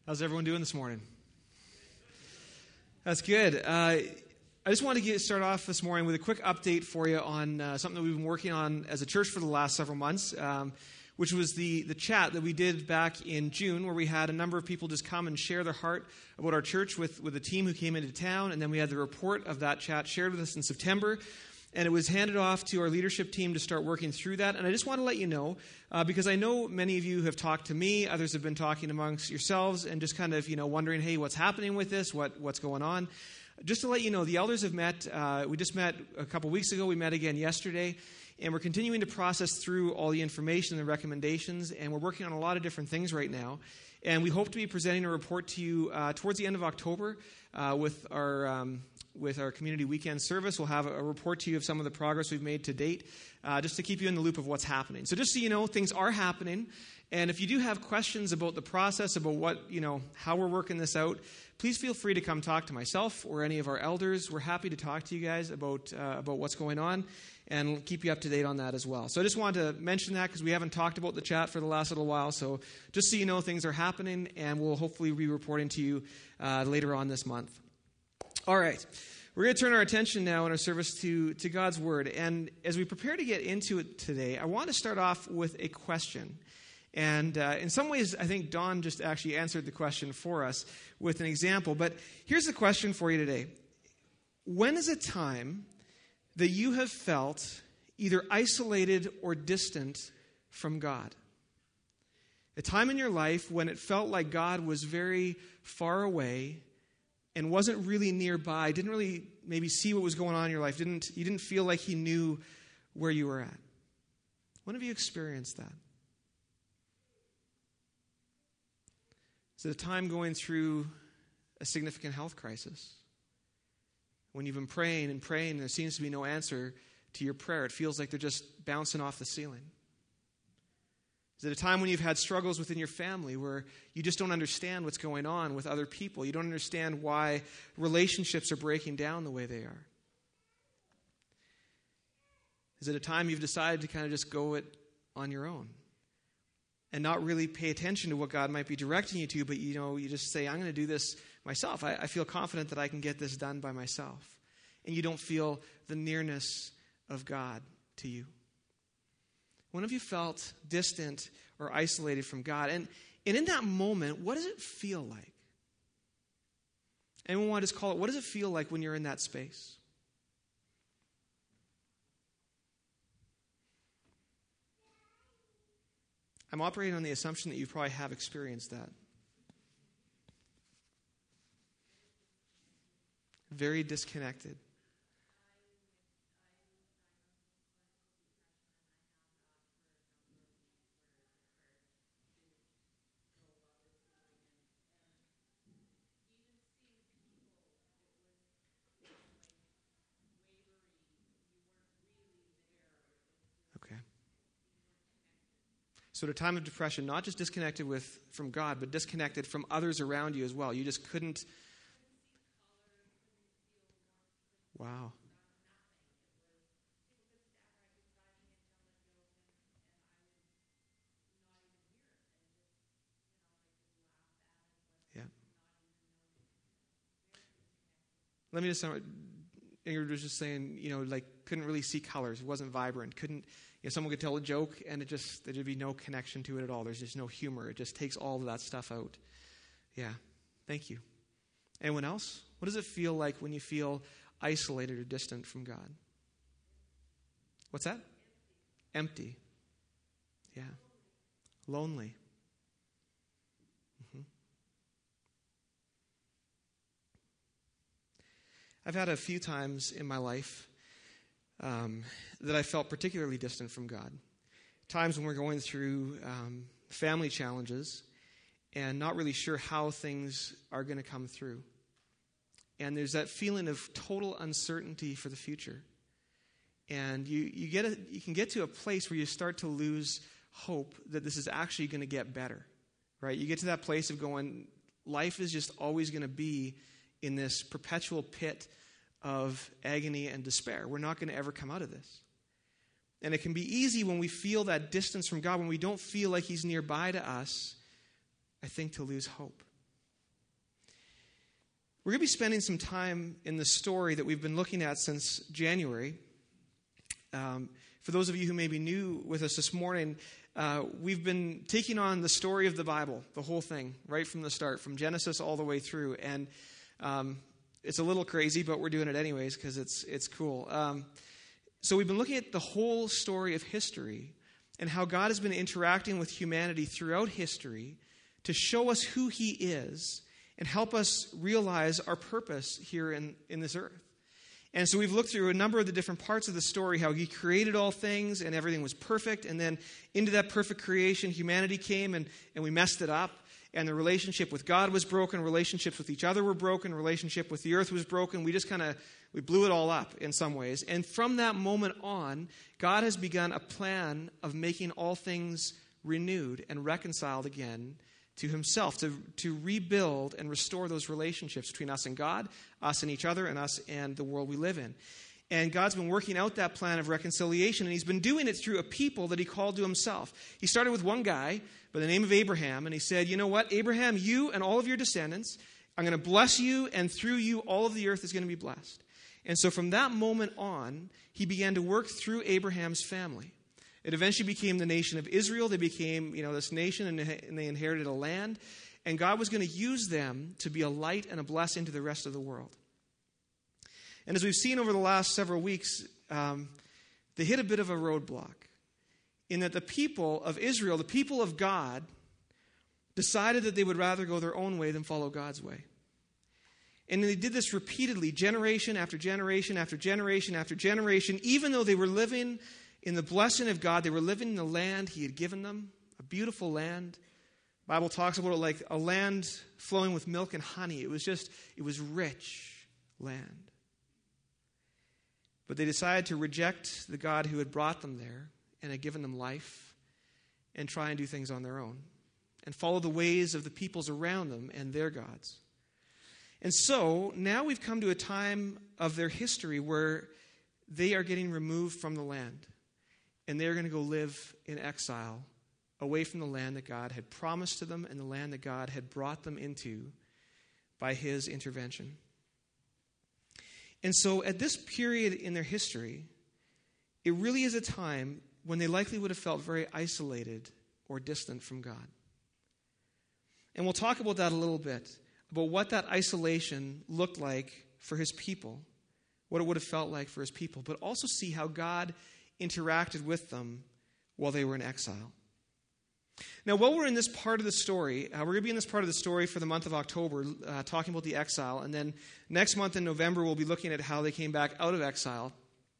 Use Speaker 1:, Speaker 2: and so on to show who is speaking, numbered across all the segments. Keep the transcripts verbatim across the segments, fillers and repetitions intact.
Speaker 1: How's everyone doing this morning? That's good. Uh, I just want to get start off this morning with a quick update for you on uh, something that we've been working on as a church for the last several months, um, which was the, the chat that we did back in June, where we had a number of people just come and share their heart about our church with, with a team who came into town, and then we had the report of that chat shared with us in September. And it was handed off to our leadership team to start working through that. And I just want to let you know, uh, because I know many of you have talked to me, others have been talking amongst yourselves, and just kind of, you know, wondering, hey, what's happening with this? What what's going on? Just to let you know, the elders have met. Uh, we just met a couple weeks ago. We met again yesterday. And we're continuing to process through all the information and the recommendations. And we're working on a lot of different things right now. And we hope to be presenting a report to you uh, towards the end of October uh, with our... Um, With our community weekend service. We'll have a report to you of some of the progress we've made to date, uh, just to keep you in the loop of what's happening. So just so you know, things are happening. And if you do have questions about the process, about what, you know, how we're working this out, please feel free to come talk to myself or any of our elders. We're happy to talk to you guys about uh, about what's going on and keep you up to date on that as well. So I just wanted to mention that because we haven't talked about the chat for the last little while. So just so you know, things are happening, and we'll hopefully be reporting to you uh, later on this month. All right, we're going to turn our attention now in our service to, to God's Word. And as we prepare to get into it today, I want to start off with a question. And uh, in some ways, I think Don just actually answered the question for us with an example. But here's the question for you today. When is a time that you have felt either isolated or distant from God? A time in your life when it felt like God was very far away and wasn't really nearby, didn't really maybe see what was going on in your life, didn't you didn't feel like he knew where you were at. When have you experienced that? Is it a time going through a significant health crisis? When you've been praying and praying and there seems to be no answer to your prayer, it feels like they're just bouncing off the ceiling. Is it a time when you've had struggles within your family where you just don't understand what's going on with other people? You don't understand why relationships are breaking down the way they are? Is it a time you've decided to kind of just go it on your own and not really pay attention to what God might be directing you to, but you know, you just say, I'm going to do this myself. I, I feel confident that I can get this done by myself. And you don't feel the nearness of God to you. When have you felt distant or isolated from God? And, and in that moment, what does it feel like? Anyone want to just call it, what does it feel like when you're in that space? I'm operating on the assumption that you probably have experienced that. Very disconnected. So at a time of depression, not just disconnected with from God, but disconnected from others around you as well. You just couldn't. Wow. Yeah. Let me just say, Ingrid was just saying, you know, like couldn't really see colors. It wasn't vibrant. Couldn't. You know, someone could tell a joke, and it just there'd be no connection to it at all. There's just no humor. It just takes all of that stuff out. Yeah, thank you. Anyone else? What does it feel like when you feel isolated or distant from God? What's that? Empty. Yeah. Lonely. Mm-hmm. I've had a few times in my life Um, that I felt particularly distant from God. Times when we're going through um, family challenges and not really sure how things are going to come through. And there's that feeling of total uncertainty for the future. And you, you, get a, you can get to a place where you start to lose hope that this is actually going to get better. Right? You get to that place of going, life is just always going to be in this perpetual pit of agony and despair. We're not going to ever come out of this. And it can be easy when we feel that distance from God, when we don't feel like he's nearby to us, I think, to lose hope. We're going to be spending some time in the story that we've been looking at since January. Um, for those of you who may be new with us this morning, uh, we've been taking on the story of the Bible, the whole thing, right from the start, from Genesis all the way through. And um, it's a little crazy, but we're doing it anyways because it's it's cool. Um, so we've been looking at the whole story of history and how God has been interacting with humanity throughout history to show us who he is and help us realize our purpose here in, in this earth. And so we've looked through a number of the different parts of the story, how he created all things and everything was perfect. And then into that perfect creation, humanity came and, and we messed it up. And the relationship with God was broken. Relationships with each other were broken. Relationship with the earth was broken. We just kind of, we blew it all up in some ways. And from that moment on, God has begun a plan of making all things renewed and reconciled again to himself, to, to rebuild and restore those relationships between us and God, us and each other, and us and the world we live in. And God's been working out that plan of reconciliation, and he's been doing it through a people that he called to himself. He started with one guy by the name of Abraham, and he said, you know what, Abraham, you and all of your descendants, I'm going to bless you, and through you all of the earth is going to be blessed. And so from that moment on, he began to work through Abraham's family. It eventually became the nation of Israel. They became, you know, this nation, and they inherited a land. And God was going to use them to be a light and a blessing to the rest of the world. And as we've seen over the last several weeks, um, they hit a bit of a roadblock in that the people of Israel, the people of God, decided that they would rather go their own way than follow God's way. And they did this repeatedly, generation after generation after generation after generation, even though they were living in the blessing of God. They were living in the land he had given them, a beautiful land. The Bible talks about it like a land flowing with milk and honey. It was just, it was rich land. But they decided to reject the God who had brought them there and had given them life and try and do things on their own and follow the ways of the peoples around them and their gods. And so now we've come to a time of their history where they are getting removed from the land. And they're going to go live in exile away from the land that God had promised to them and the land that God had brought them into by his intervention. And so at this period in their history, it really is a time when they likely would have felt very isolated or distant from God. And we'll talk about that a little bit, about what that isolation looked like for his people, what it would have felt like for his people, but also see how God interacted with them while they were in exile. Now, while we're in this part of the story, uh, we're going to be in this part of the story for the month of October, uh, talking about the exile. And then next month in November, we'll be looking at how they came back out of exile.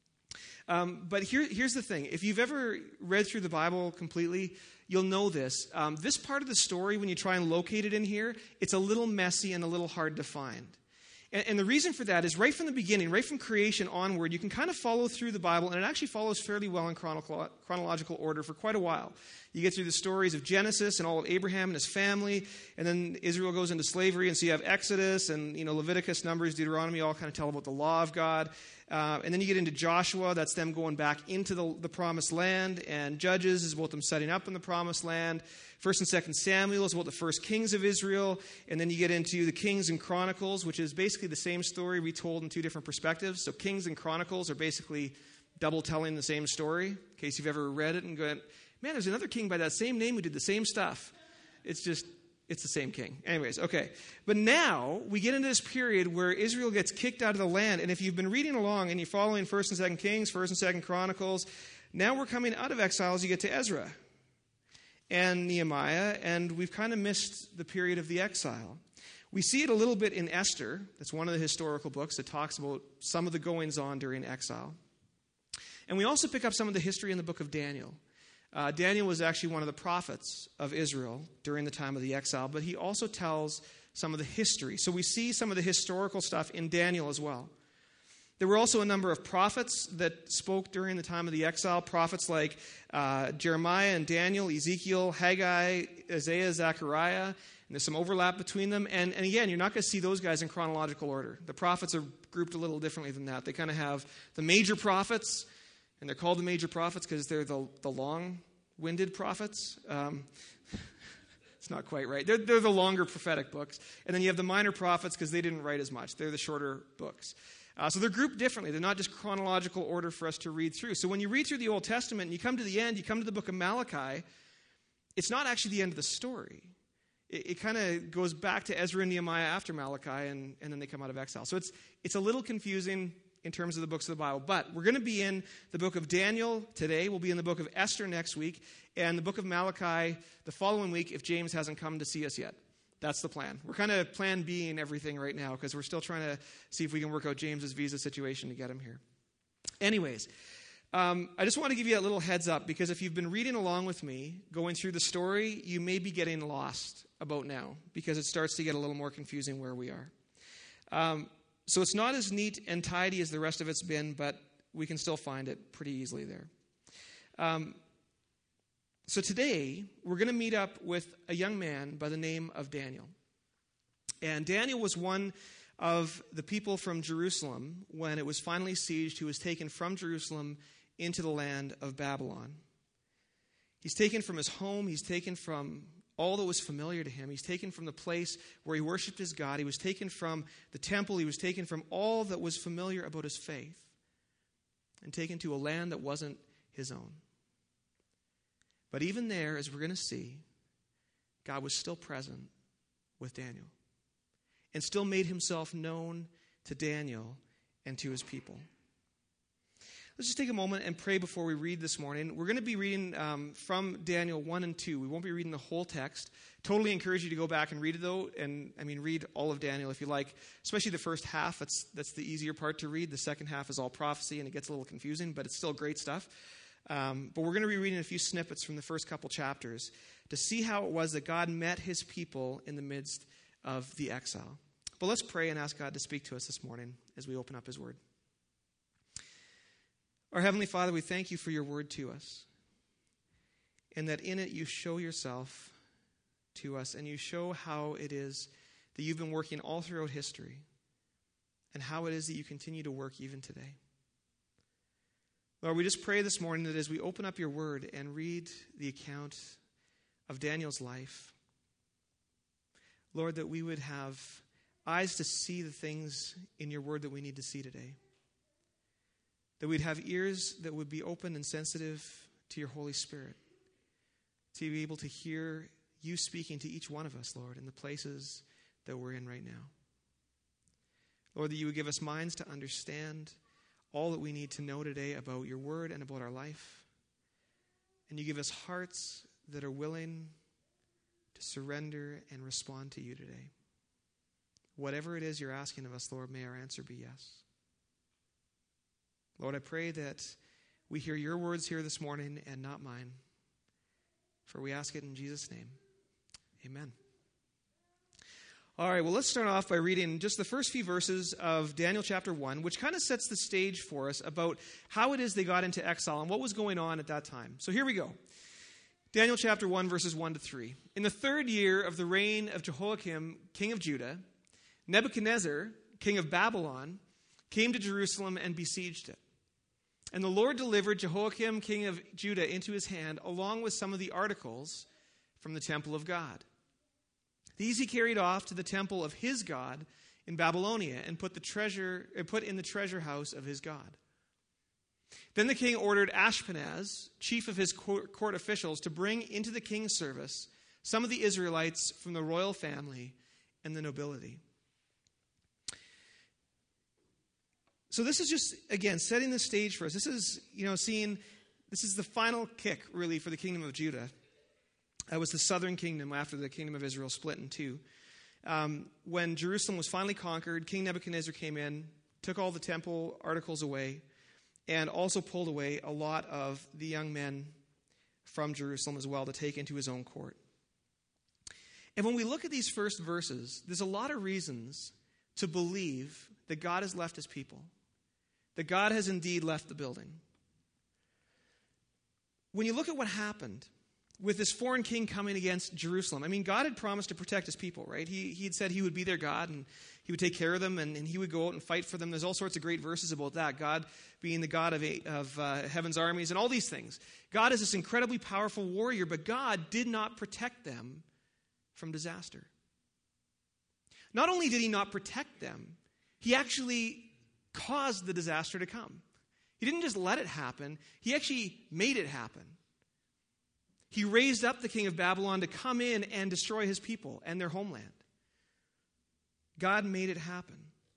Speaker 1: Um, but here, here's the thing. If you've ever read through the Bible completely, you'll know this. Um, this part of the story, when you try and locate it in here, it's a little messy and a little hard to find. And, and the reason for that is right from the beginning, right from creation onward, you can kind of follow through the Bible, and it actually follows fairly well in chronolo- chronological order for quite a while. You get through the stories of Genesis and all of Abraham and his family, and then Israel goes into slavery, and so you have Exodus and, you know, Leviticus, Numbers, Deuteronomy, all kind of tell about the law of God. Uh, and then you get into Joshua, that's them going back into the, the promised land, and Judges is about them setting up in the promised land. First and Second Samuel is about the first kings of Israel, and then you get into the Kings and Chronicles, which is basically the same story retold in two different perspectives. So Kings and Chronicles are basically double telling the same story, in case you've ever read it and go, man, there's another king by that same name who did the same stuff. It's just, it's the same king. Anyways, okay. But now we get into this period where Israel gets kicked out of the land. And if you've been reading along and you're following First and Second Kings, First and Second Chronicles, now we're coming out of exile as you get to Ezra and Nehemiah, and we've kind of missed the period of the exile. We see it a little bit in Esther. That's one of the historical books that talks about some of the goings-on during exile. And we also pick up some of the history in the book of Daniel. Uh, Daniel was actually one of the prophets of Israel during the time of the exile, but he also tells some of the history. So we see some of the historical stuff in Daniel as well. There were also a number of prophets that spoke during the time of the exile, prophets like uh, Jeremiah and Daniel, Ezekiel, Haggai, Isaiah, Zechariah, and there's some overlap between them. And, and again, you're not going to see those guys in chronological order. The prophets are grouped a little differently than that. They kind of have the major prophets, and they're called the major prophets because they're the, the long-winded prophets. Um, It's not quite right. They're, they're the longer prophetic books. And then you have the minor prophets because they didn't write as much. They're the shorter books. Uh, so they're grouped differently. They're not just chronological order for us to read through. So when you read through the Old Testament and you come to the end, you come to the book of Malachi, it's not actually the end of the story. It, it kind of goes back to Ezra and Nehemiah after Malachi, and, and then they come out of exile. So it's it's a little confusing in terms of the books of the Bible. But we're going to be in the book of Daniel today. We'll be in the book of Esther next week, and the book of Malachi the following week if James hasn't come to see us yet. That's the plan. We're kind of plan B in everything right now because we're still trying to see if we can work out James's visa situation to get him here. Anyways, um, I just want to give you a little heads up because if you've been reading along with me, going through the story, you may be getting lost about now because it starts to get a little more confusing where we are. Um, so it's not as neat and tidy as the rest of it's been, but we can still find it pretty easily there. Um, So today, we're going to meet up with a young man by the name of Daniel. And Daniel was one of the people from Jerusalem when it was finally sieged, who was taken from Jerusalem into the land of Babylon. He's taken from his home. He's taken from all that was familiar to him. He's taken from the place where he worshiped his God. He was taken from the temple. He was taken from all that was familiar about his faith and taken to a land that wasn't his own. But even there, as we're going to see, God was still present with Daniel and still made himself known to Daniel and to his people. Let's just take a moment and pray before we read this morning. We're going to be reading um, from Daniel one and two. We won't be reading the whole text. Totally encourage you to go back and read it, though. And, I mean, read all of Daniel if you like, especially the first half. That's, that's the easier part to read. The second half is all prophecy, and it gets a little confusing, but it's still great stuff. Um, but we're going to be reading a few snippets from the first couple chapters to see how it was that God met his people in the midst of the exile. But let's pray and ask God to speak to us this morning as we open up his word. Our Heavenly Father, we thank you for your word to us, and that in it you show yourself to us, and you show how it is that you've been working all throughout history, and how it is that you continue to work even today. Lord, we just pray this morning that as we open up your word and read the account of Daniel's life, Lord, that we would have eyes to see the things in your word that we need to see today. That we'd have ears that would be open and sensitive to your Holy Spirit, to be able to hear you speaking to each one of us, Lord, in the places that we're in right now. Lord, that you would give us minds to understand all that we need to know today about your word and about our life. And you give us hearts that are willing to surrender and respond to you today. Whatever it is you're asking of us, Lord, may our answer be yes. Lord, I pray that we hear your words here this morning and not mine. For we ask it in Jesus' name. Amen. All right, well, let's start off by reading just the first few verses of Daniel chapter one, which kind of sets the stage for us about how it is they got into exile and what was going on at that time. So here we go. Daniel chapter one, verses one to three. In the third year of the reign of Jehoiakim, king of Judah, Nebuchadnezzar, king of Babylon, came to Jerusalem and besieged it. And the Lord delivered Jehoiakim, king of Judah, into his hand, along with some of the articles from the temple of God. These he carried off to the temple of his God in Babylonia and put the treasure put in the treasure house of his God. Then the king ordered Ashpenaz, chief of his court officials, to bring into the king's service some of the Israelites from the royal family and the nobility. So this is just, again, setting the stage for us. This is, you know, seeing, this is the final kick, really, for the kingdom of Judah. That was the southern kingdom after the kingdom of Israel split in two. Um, when Jerusalem was finally conquered, King Nebuchadnezzar came in, took all the temple articles away, and also pulled away a lot of the young men from Jerusalem as well to take into his own court. And when we look at these first verses, there's a lot of reasons to believe that God has left his people, that God has indeed left the building. When you look at what happened with this foreign king coming against Jerusalem, I mean, God had promised to protect his people, right? He, he had said he would be their God and he would take care of them and, and he would go out and fight for them. There's all sorts of great verses about that. God being the God of, of uh, heaven's armies and all these things. God is this incredibly powerful warrior, but God did not protect them from disaster. Not only did he not protect them, he actually caused the disaster to come. He didn't just let it happen, he actually made it happen. He raised up the king of Babylon to come in and destroy his people and their homeland. God made it happen.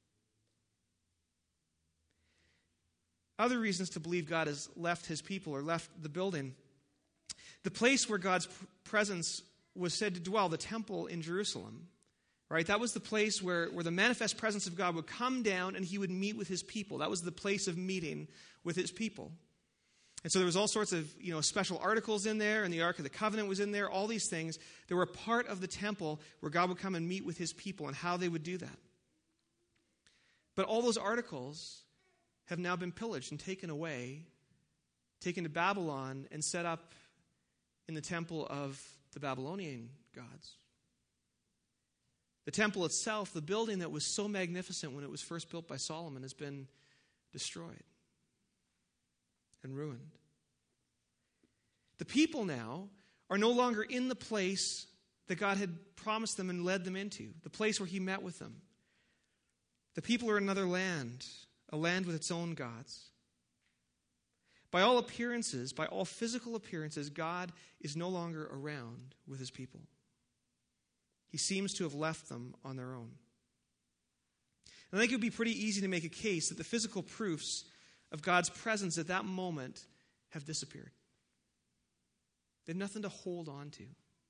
Speaker 1: Other reasons to believe God has left his people or left the building. The place where God's presence was said to dwell, the temple in Jerusalem, right? That was the place where, where the manifest presence of God would come down and he would meet with his people. That was the place of meeting with his people. And so there was all sorts of, you know, special articles in there, and the Ark of the Covenant was in there, all these things. They were a part of the temple where God would come and meet with his people and how they would do that. But all those articles have now been pillaged and taken away, taken to Babylon and set up in the temple of the Babylonian gods. The temple itself, the building that was so magnificent when it was first built by Solomon, has been destroyed and ruined. The people now are no longer in the place that God had promised them and led them into, the place where he met with them. The people are in another land, a land with its own gods. By all appearances, by all physical appearances, God is no longer around with his people. He seems to have left them on their own. And I think it would be pretty easy to make a case that the physical proofs of God's presence at that moment have disappeared. They have nothing to hold on to. You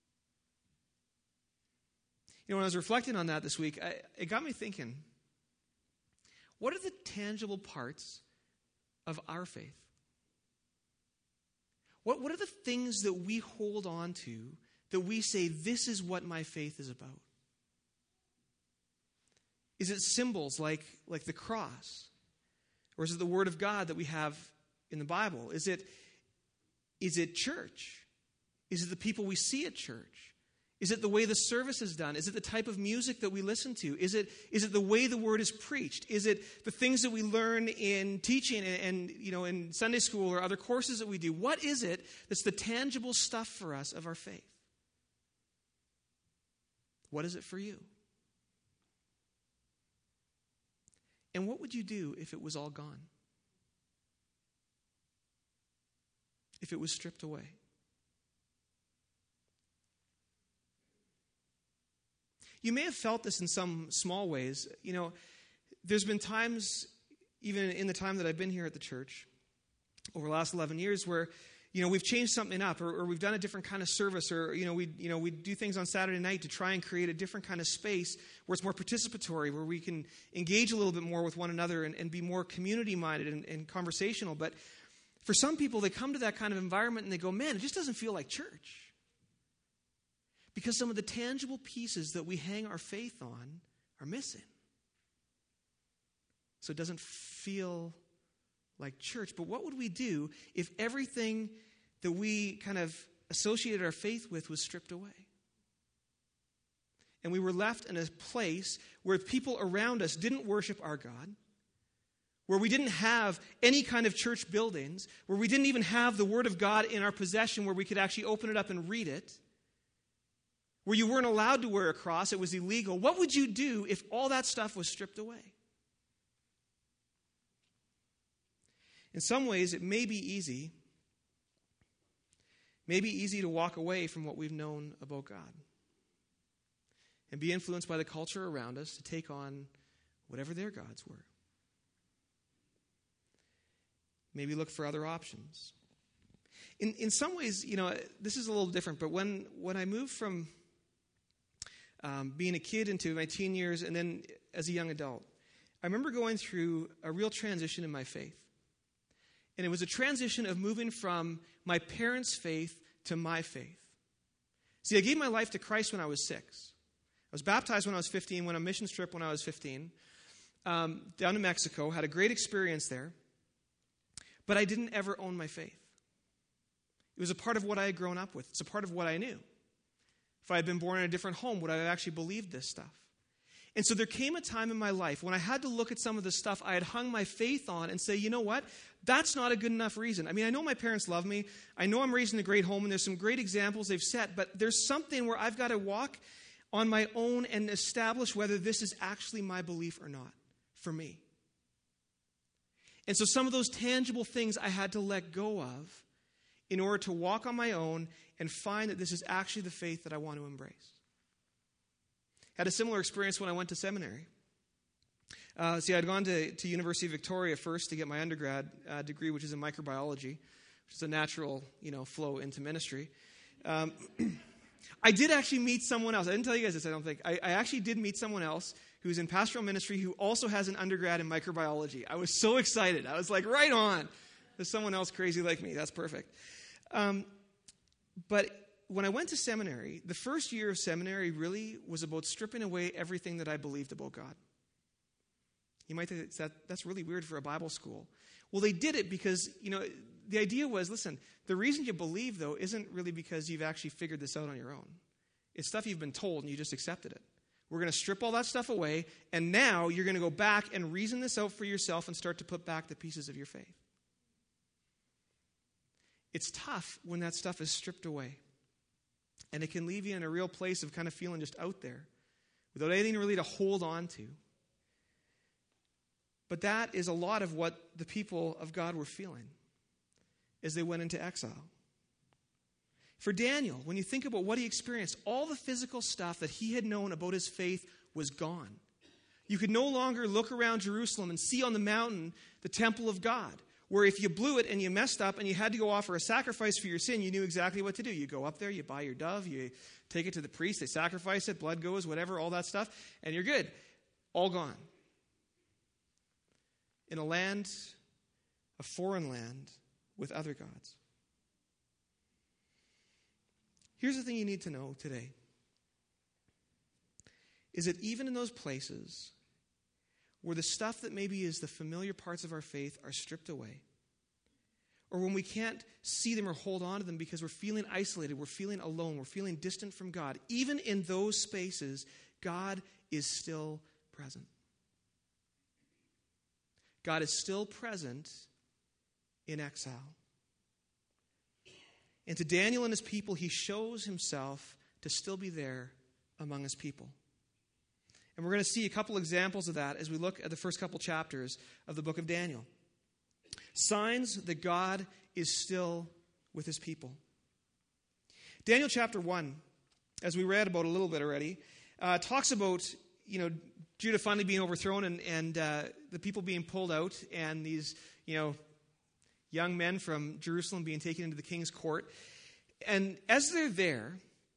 Speaker 1: know, when I was reflecting on that this week, I, it got me thinking, what are the tangible parts of our faith? What, what are the things that we hold on to that we say, this is what my faith is about? Is it symbols like, like the cross? Or is it the Word of God that we have in the Bible? Is it, is it church? Is it the people we see at church? Is it the way the service is done? Is it the type of music that we listen to? Is it, is it the way the Word is preached? Is it the things that we learn in teaching and, and you know in Sunday school or other courses that we do? What is it that's the tangible stuff for us of our faith? What is it for you? And what would you do if it was all gone? If it was stripped away? You may have felt this in some small ways. You know, there's been times, even in the time that I've been here at the church, over the last eleven years, where, you know, we've changed something up, or, or we've done a different kind of service, or, you know, we you know, we do things on Saturday night to try and create a different kind of space where it's more participatory, where we can engage a little bit more with one another and, and be more community-minded and, and conversational. But for some people, they come to that kind of environment and they go, man, it just doesn't feel like church. Because some of the tangible pieces that we hang our faith on are missing. So it doesn't feel like church. But what would we do if everything that we kind of associated our faith with was stripped away? And we were left in a place where people around us didn't worship our God, where we didn't have any kind of church buildings, where we didn't even have the Word of God in our possession where we could actually open it up and read it, where you weren't allowed to wear a cross, it was illegal. What would you do if all that stuff was stripped away? In some ways, it may be easy, may be easy to walk away from what we've known about God and be influenced by the culture around us to take on whatever their gods were. Maybe look for other options. In in some ways, you know, this is a little different, but when, when I moved from Um, being a kid into my teen years and then as a young adult, I remember going through a real transition in my faith. And it was a transition of moving from my parents' faith to my faith. See, I gave my life to Christ when I was six. I was baptized when I was fifteen, went on a mission trip when I was fifteen, um, down to Mexico, had a great experience there. But I didn't ever own my faith. It was a part of what I had grown up with. It's a part of what I knew. If I had been born in a different home, would I have actually believed this stuff? And so there came a time in my life when I had to look at some of the stuff I had hung my faith on and say, you know what? That's not a good enough reason. I mean, I know my parents love me. I know I'm raised in a great home, and there's some great examples they've set, but there's something where I've got to walk on my own and establish whether this is actually my belief or not for me. And so some of those tangible things I had to let go of in order to walk on my own and find that this is actually the faith that I want to embrace. Had a similar experience when I went to seminary. Uh, see, I'd gone to, to University of Victoria first to get my undergrad uh, degree, which is in microbiology, which is a natural, you know, flow into ministry. Um, I did actually meet someone else. I didn't tell you guys this, I don't think. I, I actually did meet someone else who's in pastoral ministry who also has an undergrad in microbiology. I was so excited. I was like, right on. There's someone else crazy like me. That's perfect. Um, but when I went to seminary, the first year of seminary really was about stripping away everything that I believed about God. You might think that that's really weird for a Bible school. Well, they did it because, you know, the idea was, listen, the reason you believe, though, isn't really because you've actually figured this out on your own. It's stuff you've been told and you just accepted it. We're going to strip all that stuff away, and now you're going to go back and reason this out for yourself and start to put back the pieces of your faith. It's tough when that stuff is stripped away. And it can leave you in a real place of kind of feeling just out there without anything really to hold on to. But that is a lot of what the people of God were feeling as they went into exile. For Daniel, when you think about what he experienced, all the physical stuff that he had known about his faith was gone. You could no longer look around Jerusalem and see on the mountain the temple of God, where if you blew it and you messed up and you had to go offer a sacrifice for your sin, you knew exactly what to do. You go up there, you buy your dove, you take it to the priest, they sacrifice it, blood goes, whatever, all that stuff, and you're good. All gone. In a land, a foreign land, with other gods. Here's the thing you need to know today. Is that even in those places where the stuff that maybe is the familiar parts of our faith are stripped away, or when we can't see them or hold on to them because we're feeling isolated, we're feeling alone, we're feeling distant from God, even in those spaces, God is still present. God is still present in exile. And to Daniel and his people, he shows himself to still be there among his people. And we're going to see a couple examples of that as we look at the first couple chapters of the book of Daniel. Signs that God is still with his people. Daniel chapter one, as we read about a little bit already, uh, talks about, you know, Judah finally being overthrown and, and uh, the people being pulled out and these, you know, young men from Jerusalem being taken into the king's court. And as they're there,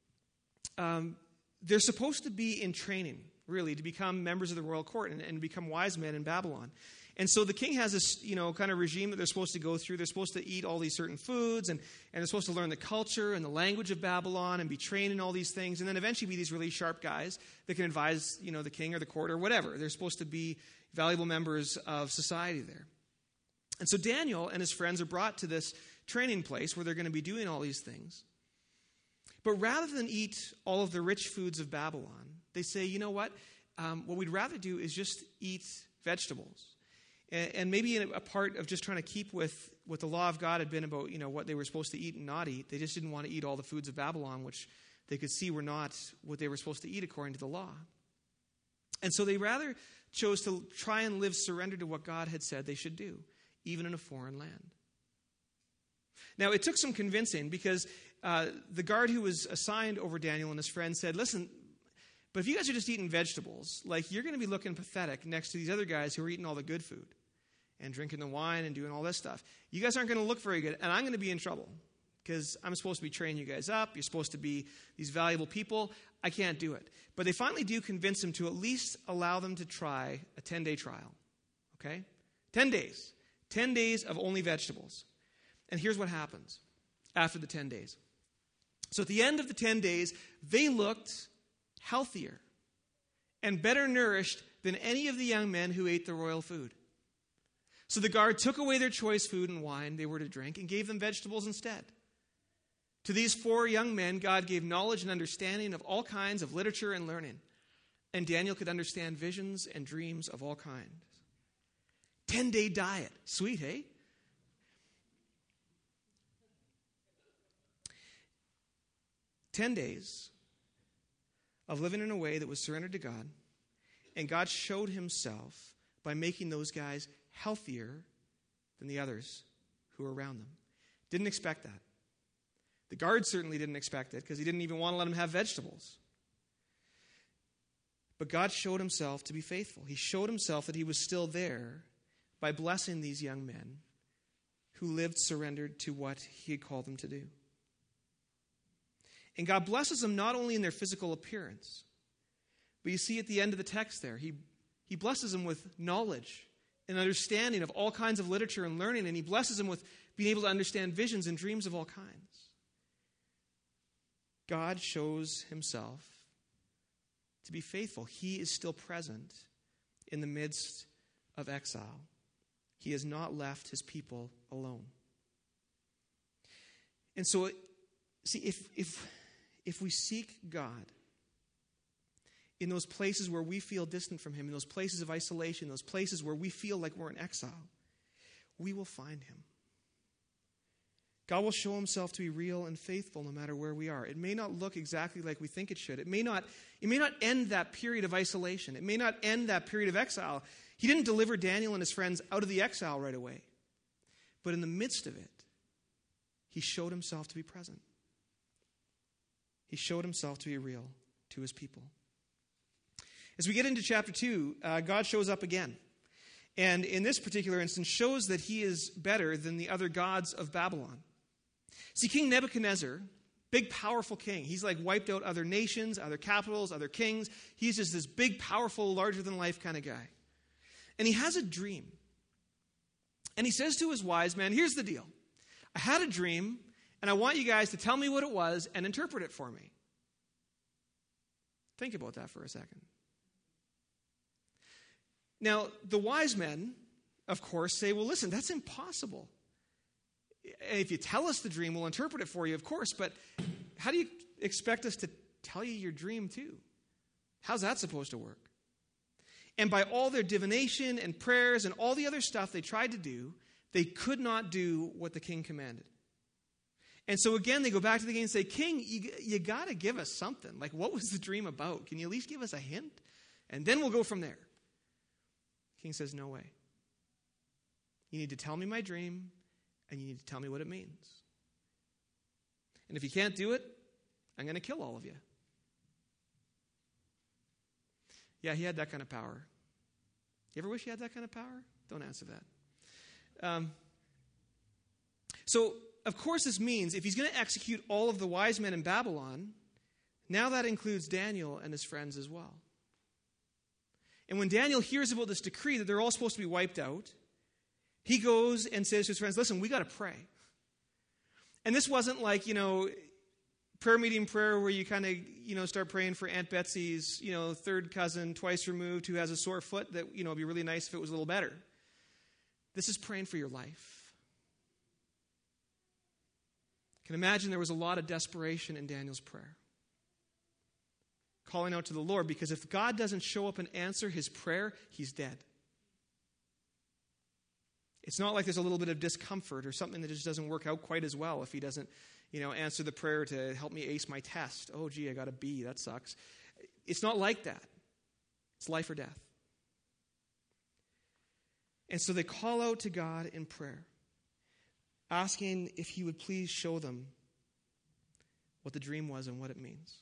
Speaker 1: um, they're supposed to be in training, really, to become members of the royal court and, and become wise men in Babylon. And so the king has this, you know, kind of regime that they're supposed to go through. They're supposed to eat all these certain foods, and, and they're supposed to learn the culture and the language of Babylon and be trained in all these things, and then eventually be these really sharp guys that can advise, you know, the king or the court or whatever. They're supposed to be valuable members of society there. And so Daniel and his friends are brought to this training place where they're going to be doing all these things. But rather than eat all of the rich foods of Babylon, they say, you know what? Um, what we'd rather do is just eat vegetables. And, and maybe in a, a part of just trying to keep with what the law of God had been about, you know, what they were supposed to eat and not eat. They just didn't want to eat all the foods of Babylon, which they could see were not what they were supposed to eat according to the law. And so they rather chose to try and live surrendered to what God had said they should do, even in a foreign land. Now, it took some convincing because uh, the guard who was assigned over Daniel and his friends said, listen, but if you guys are just eating vegetables, like, you're going to be looking pathetic next to these other guys who are eating all the good food and drinking the wine and doing all this stuff. You guys aren't going to look very good, and I'm going to be in trouble because I'm supposed to be training you guys up. You're supposed to be these valuable people. I can't do it. But they finally do convince him to at least allow them to try a ten-day trial. Okay? Ten days. Ten days of only vegetables. And here's what happens after the ten days. So at the end of the ten days, they looked healthier and better nourished than any of the young men who ate the royal food. So the guard took away their choice food and wine they were to drink and gave them vegetables instead. To these four young men, God gave knowledge and understanding of all kinds of literature and learning. And Daniel could understand visions and dreams of all kinds. Ten-day diet. Sweet, hey? Ten days of living in a way that was surrendered to God. And God showed himself by making those guys healthier than the others who were around them. Didn't expect that. The guards certainly didn't expect it because he didn't even want to let them have vegetables. But God showed himself to be faithful. He showed himself that he was still there by blessing these young men who lived surrendered to what he had called them to do. And God blesses them not only in their physical appearance, but you see at the end of the text there, he, he blesses them with knowledge and understanding of all kinds of literature and learning, and he blesses them with being able to understand visions and dreams of all kinds. God shows himself to be faithful. He is still present in the midst of exile. He has not left his people alone. And so, see, if if if we seek God in those places where we feel distant from him, in those places of isolation, those places where we feel like we're in exile, we will find him. God will show himself to be real and faithful no matter where we are. It may not look exactly like we think it should. It may not, it may not end that period of isolation. It may not end that period of exile. He didn't deliver Daniel and his friends out of the exile right away. But in the midst of it, he showed himself to be present. He showed himself to be real to his people. As we get into chapter two, uh, God shows up again. And in this particular instance, shows that he is better than the other gods of Babylon. See, King Nebuchadnezzar, big, powerful king. He's like wiped out other nations, other capitals, other kings. He's just this big, powerful, larger-than-life kind of guy. And he has a dream. And he says to his wise men, here's the deal. I had a dream, and I want you guys to tell me what it was and interpret it for me. Think about that for a second. Now, the wise men, of course, say, well, listen, that's impossible. If you tell us the dream, we'll interpret it for you, of course, but how do you expect us to tell you your dream, too? How's that supposed to work? And by all their divination and prayers and all the other stuff they tried to do, they could not do what the king commanded. And so again, they go back to the king and say, King, you, you got to give us something. Like, what was the dream about? Can you at least give us a hint? And then we'll go from there. The king says, no way. You need to tell me my dream, and you need to tell me what it means. And if you can't do it, I'm going to kill all of you. Yeah, he had that kind of power. You ever wish you had that kind of power? Don't answer that. Um, so, of course, this means if he's going to execute all of the wise men in Babylon, now that includes Daniel and his friends as well. And when Daniel hears about this decree that they're all supposed to be wiped out, he goes and says to his friends, listen, we got to pray. And this wasn't like, you know, prayer meeting prayer where you kind of, you know, start praying for Aunt Betsy's, you know, third cousin, twice removed, who has a sore foot that, you know, would be really nice if it was a little better. This is praying for your life. I can imagine there was a lot of desperation in Daniel's prayer. Calling out to the Lord, because if God doesn't show up and answer his prayer, he's dead. It's not like there's a little bit of discomfort or something that just doesn't work out quite as well if he doesn't, you know, answer the prayer to help me ace my test. Oh, gee, I got a B. That sucks. It's not like that. It's life or death. And so they call out to God in prayer, asking if he would please show them what the dream was and what it means.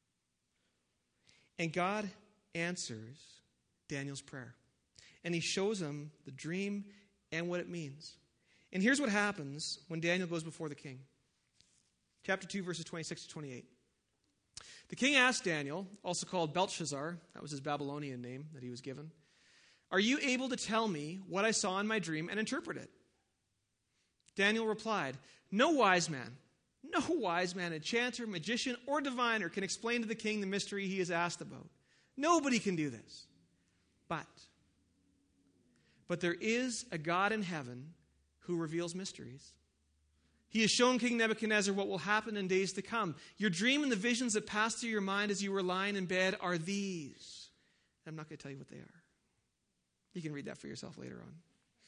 Speaker 1: And God answers Daniel's prayer. And he shows him the dream and what it means. And here's what happens when Daniel goes before the king. Chapter two, verses twenty-six to twenty-eight. The king asked Daniel, also called Belshazzar, that was his Babylonian name that he was given, are you able to tell me what I saw in my dream and interpret it? Daniel replied, no wise man, no wise man, enchanter, magician, or diviner can explain to the king the mystery he is asked about. Nobody can do this. But, but there is a God in heaven who reveals mysteries. He has shown King Nebuchadnezzar what will happen in days to come. Your dream and the visions that passed through your mind as you were lying in bed are these. I'm not going to tell you what they are. You can read that for yourself later on.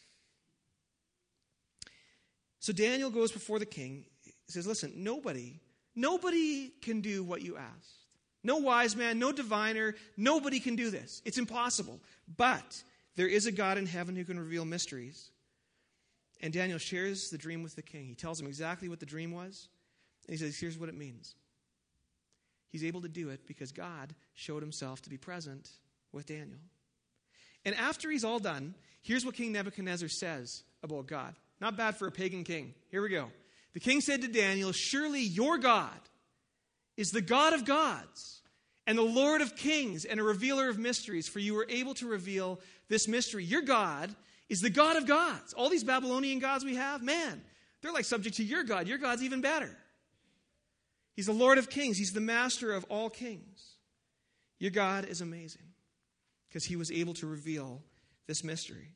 Speaker 1: So Daniel goes before the king. He says, listen, nobody, nobody can do what you asked. No wise man, no diviner, nobody can do this. It's impossible. But there is a God in heaven who can reveal mysteries. And Daniel shares the dream with the king. He tells him exactly what the dream was. And he says, here's what it means. He's able to do it because God showed himself to be present with Daniel. And after he's all done, here's what King Nebuchadnezzar says about God. Not bad for a pagan king. Here we go. The king said to Daniel, surely your God is the God of gods and the Lord of kings and a revealer of mysteries, for you were able to reveal this mystery. Your God is the God of gods. All these Babylonian gods we have, man, they're like subject to your God. Your God's even better. He's the Lord of kings. He's the master of all kings. Your God is amazing because he was able to reveal this mystery.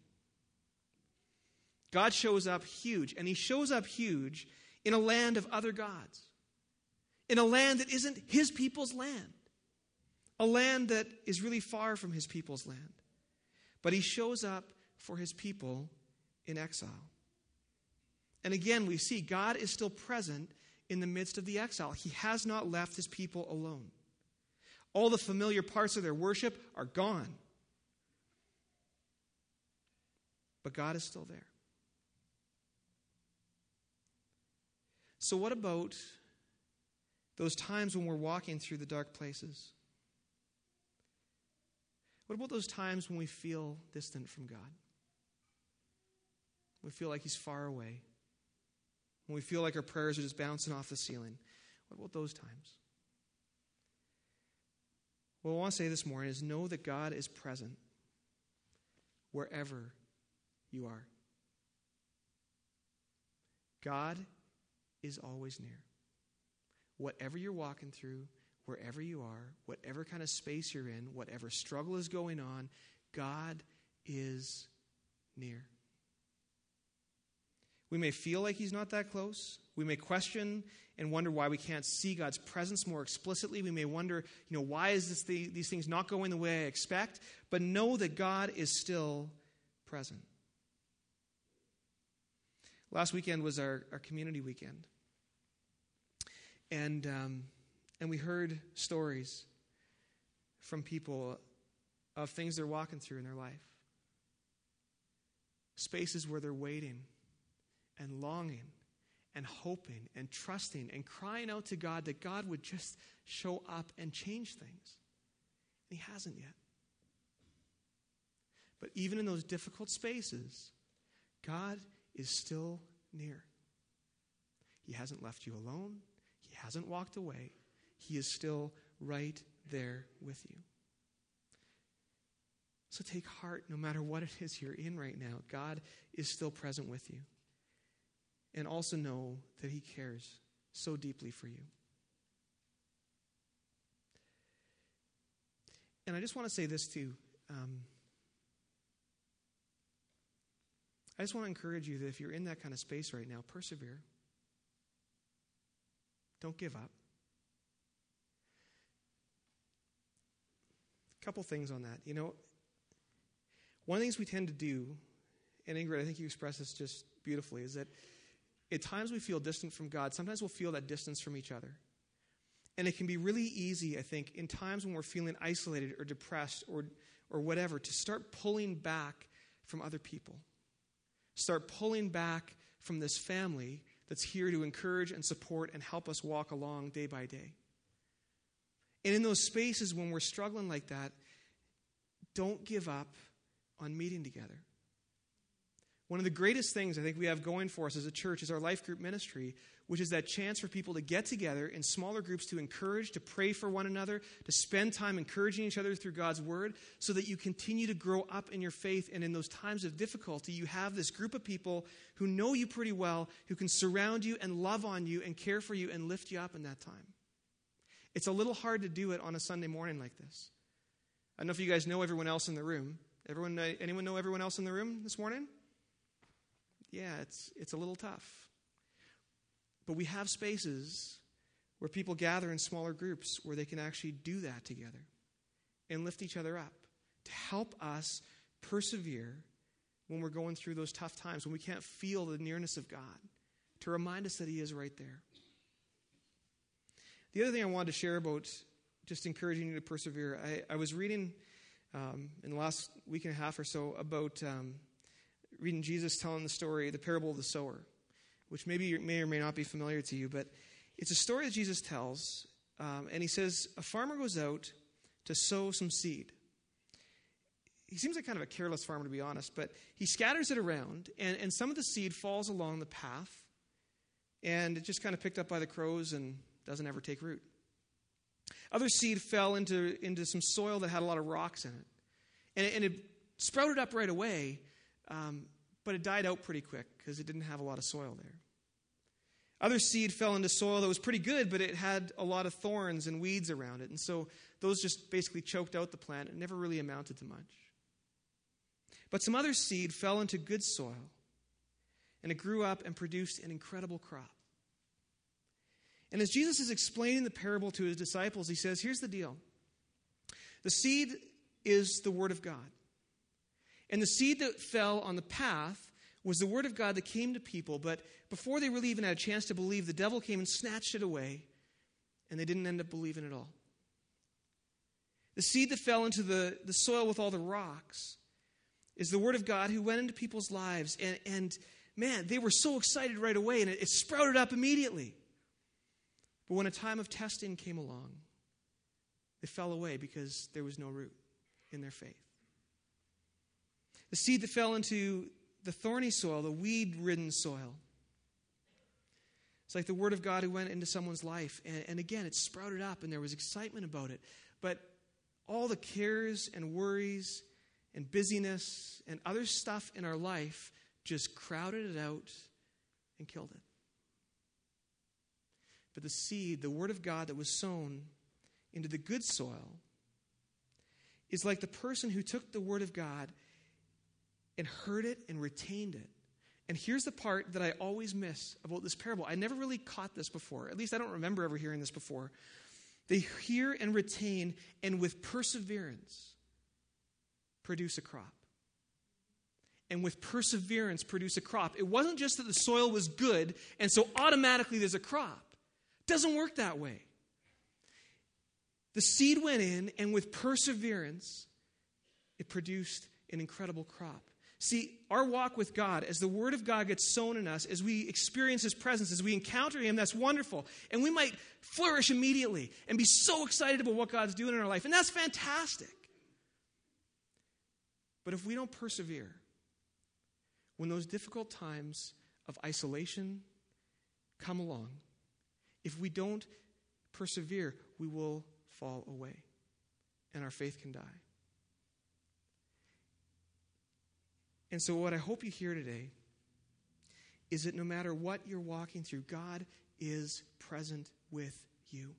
Speaker 1: God shows up huge, and he shows up huge in a land of other gods, in a land that isn't his people's land, a land that is really far from his people's land. But he shows up for his people in exile. And again, we see God is still present in the midst of the exile. He has not left his people alone. All the familiar parts of their worship are gone. But God is still there. So what about those times when we're walking through the dark places? What about those times when we feel distant from God? We feel like he's far away. When we feel like our prayers are just bouncing off the ceiling. What about those times? What I want to say this morning is know that God is present wherever you are. God is always near. Whatever you're walking through, wherever you are, whatever kind of space you're in, whatever struggle is going on, God is near. We may feel like he's not that close. We may question and wonder why we can't see God's presence more explicitly. We may wonder, you know, why is this the, these things not going the way I expect? But know that God is still present. Last weekend was our, our community weekend. And, um, and we heard stories from people of things they're walking through in their life. Spaces where they're waiting and longing and hoping and trusting and crying out to God that God would just show up and change things. And he hasn't yet. But even in those difficult spaces, God is still near. He hasn't left you alone. He hasn't walked away. He is still right there with you. So take heart, no matter what it is you're in right now. God is still present with you. And also know that he cares so deeply for you. And I just want to say this too. Um, I just want to encourage you that if you're in that kind of space right now, persevere. Don't give up. A couple things on that. You know, one of the things we tend to do, and Ingrid, I think you expressed this just beautifully, is that at times we feel distant from God. Sometimes we'll feel that distance from each other. And it can be really easy, I think, in times when we're feeling isolated or depressed or, or whatever, to start pulling back from other people. Start pulling back from this family that's here to encourage and support and help us walk along day by day. And in those spaces when we're struggling like that, don't give up on meeting together. One of the greatest things I think we have going for us as a church is our life group ministry, which is that chance for people to get together in smaller groups to encourage, to pray for one another, to spend time encouraging each other through God's word so that you continue to grow up in your faith. And in those times of difficulty, you have this group of people who know you pretty well, who can surround you and love on you and care for you and lift you up in that time. It's a little hard to do it on a Sunday morning like this. I don't know if you guys know everyone else in the room. Everyone, anyone know everyone else in the room this morning? Yeah, it's it's a little tough. But we have spaces where people gather in smaller groups where they can actually do that together and lift each other up to help us persevere when we're going through those tough times, when we can't feel the nearness of God, to remind us that he is right there. The other thing I wanted to share about just encouraging you to persevere, I, I was reading um, in the last week and a half or so about um, reading Jesus telling the story, the parable of the sower, which maybe may or may not be familiar to you, but it's a story that Jesus tells, um, and he says, a farmer goes out to sow some seed. He seems like kind of a careless farmer, to be honest, but he scatters it around, and, and some of the seed falls along the path, and it just kind of picked up by the crows and doesn't ever take root. Other seed fell into, into some soil that had a lot of rocks in it, and it, and it sprouted up right away, um, but it died out pretty quick because it didn't have a lot of soil there. Other seed fell into soil that was pretty good, but it had a lot of thorns and weeds around it, and so those just basically choked out the plant. It never really amounted to much. But some other seed fell into good soil, and it grew up and produced an incredible crop. And as Jesus is explaining the parable to his disciples, he says, here's the deal. The seed is the word of God. And the seed that fell on the path was the word of God that came to people, but before they really even had a chance to believe, the devil came and snatched it away, and they didn't end up believing at all. The seed that fell into the, the soil with all the rocks is the word of God who went into people's lives, and, and man, they were so excited right away, and it, it sprouted up immediately. But when a time of testing came along, they fell away because there was no root in their faith. The seed that fell into the thorny soil, the weed-ridden soil, it's like the word of God who went into someone's life. And, and again, it sprouted up and there was excitement about it. But all the cares and worries and busyness and other stuff in our life just crowded it out and killed it. But the seed, the word of God that was sown into the good soil, is like the person who took the word of God and heard it and retained it. And here's the part that I always miss about this parable. I never really caught this before. At least I don't remember ever hearing this before. They hear and retain, and with perseverance, produce a crop. And with perseverance, produce a crop. It wasn't just that the soil was good, and so automatically there's a crop. It doesn't work that way. The seed went in, and with perseverance, it produced an incredible crop. See, our walk with God, as the word of God gets sown in us, as we experience his presence, as we encounter him, that's wonderful. And we might flourish immediately and be so excited about what God's doing in our life. And that's fantastic. But if we don't persevere, when those difficult times of isolation come along, if we don't persevere, we will fall away and our faith can die. And so what I hope you hear today is that no matter what you're walking through, God is present with you.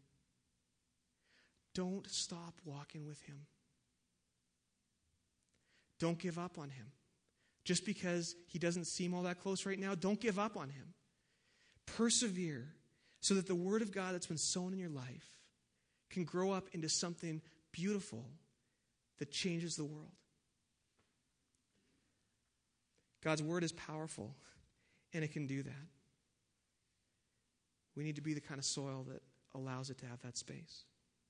Speaker 1: Don't stop walking with him. Don't give up on him. Just because he doesn't seem all that close right now, don't give up on him. Persevere so that the word of God that's been sown in your life can grow up into something beautiful that changes the world. God's word is powerful, and it can do that. We need to be the kind of soil that allows it to have that space.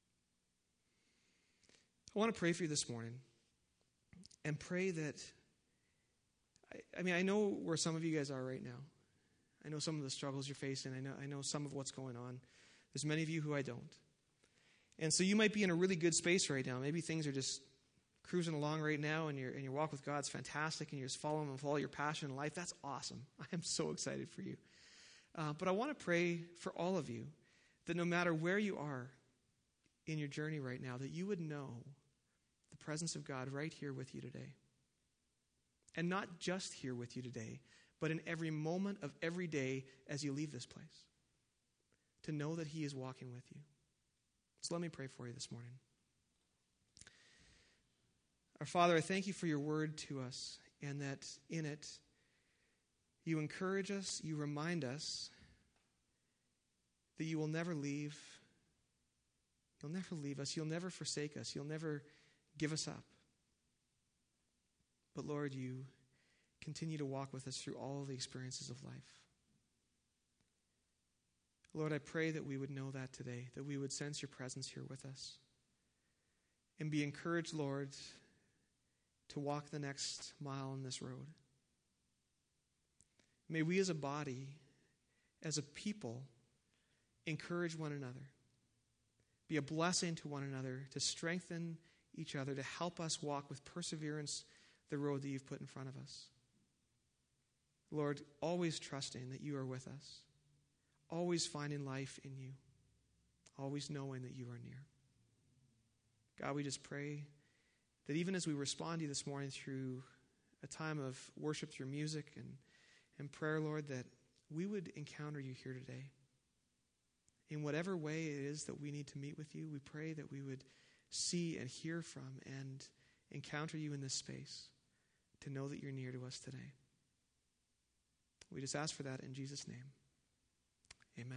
Speaker 1: I want to pray for you this morning, and pray that, I, I mean, I know where some of you guys are right now. I know some of the struggles you're facing. I know, I know some of what's going on. There's many of you who I don't. And so you might be in a really good space right now. Maybe things are just cruising along right now, and, your and your walk with God's fantastic, and you're just following and follow your passion in life. That's awesome. I am so excited for you. Uh, but I want to pray for all of you that no matter where you are in your journey right now, that you would know the presence of God right here with you today. And not just here with you today, but in every moment of every day as you leave this place. To know that he is walking with you. So let me pray for you this morning. Our Father, I thank you for your word to us, and that in it you encourage us, you remind us that you will never leave. You'll never leave us. You'll never forsake us. You'll never give us up. But Lord, you continue to walk with us through all of the experiences of life. Lord, I pray that we would know that today, that we would sense your presence here with us. And be encouraged, Lord, to walk the next mile on this road. May we as a body, as a people, encourage one another. Be a blessing to one another, to strengthen each other, to help us walk with perseverance the road that you've put in front of us. Lord, always trusting that you are with us, always finding life in you, always knowing that you are near. God, we just pray that even as we respond to you this morning through a time of worship through music and, and prayer, Lord, that we would encounter you here today. In whatever way it is that we need to meet with you, we pray that we would see and hear from and encounter you in this space, to know that you're near to us today. We just ask for that in Jesus' name. Amen.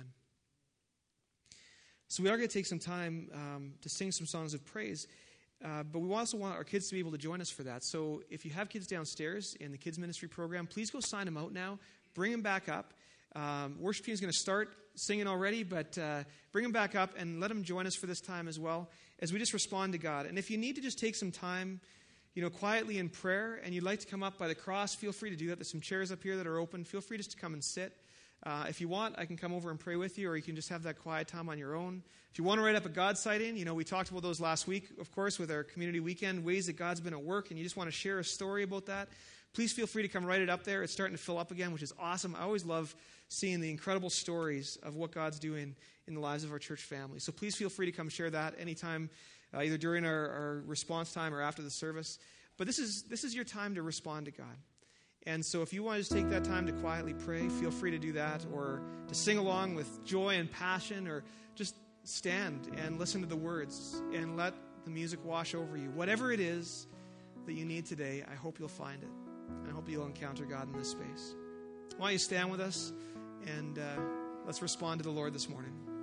Speaker 1: So we are going to take some time um, to sing some songs of praise, uh, but we also want our kids to be able to join us for that. So if you have kids downstairs in the kids ministry program, please go sign them out now. Bring them back up. Um, worship team is going to start singing already, but uh, bring them back up and let them join us for this time as well, as we just respond to God. And if you need to just take some time, you know, quietly in prayer, and you'd like to come up by the cross, feel free to do that. There's some chairs up here that are open. Feel free just to come and sit. Uh, if you want, I can come over and pray with you, or you can just have that quiet time on your own. If you want to write up a God sighting, you know, we talked about those last week, of course, with our community weekend, ways that God's been at work, and you just want to share a story about that, please feel free to come write it up there. It's starting to fill up again, which is awesome. I always love seeing the incredible stories of what God's doing in the lives of our church family. So please feel free to come share that anytime, uh, either during our, our response time or after the service. But this is this is your time to respond to God. And so if you want to just take that time to quietly pray, feel free to do that, or to sing along with joy and passion, or just stand and listen to the words and let the music wash over you. Whatever it is that you need today, I hope you'll find it. And I hope you'll encounter God in this space. Why don't you stand with us, and uh, let's respond to the Lord this morning.